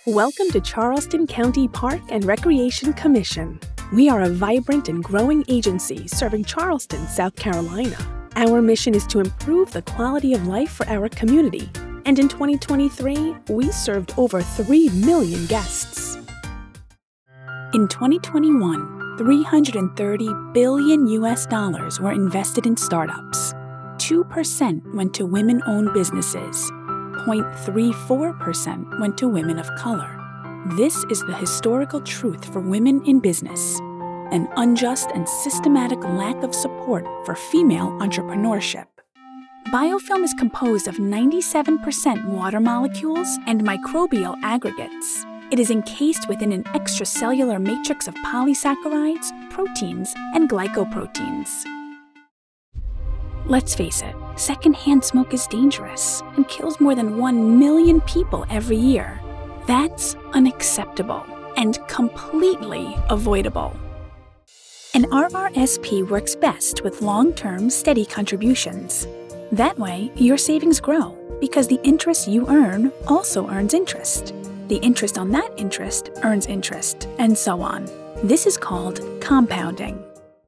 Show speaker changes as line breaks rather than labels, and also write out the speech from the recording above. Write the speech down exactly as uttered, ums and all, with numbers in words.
Welcome to Charleston County Park and Recreation Commission. We are a vibrant and growing agency serving Charleston, South Carolina. Our mission is to improve the quality of life for our community, and in twenty twenty-three, we served over three million guests. In twenty twenty-one, three hundred thirty billion U S dollars were invested in startups. two percent went to women-owned businesses. zero point three four percent went to women of color. This is the historical truth for women in business, an unjust and systematic lack of support for female entrepreneurship. Biofilm is composed of ninety-seven percent water molecules and microbial aggregates. It is encased within an extracellular matrix of polysaccharides, proteins, and glycoproteins. Let's face it, secondhand smoke is dangerous and kills more than one million people every year. That's unacceptable and completely avoidable. An R R S P works best with long-term, steady contributions. That way, your savings grow because the interest you earn also earns interest. The interest on that interest earns interest, and so on. This is called compounding.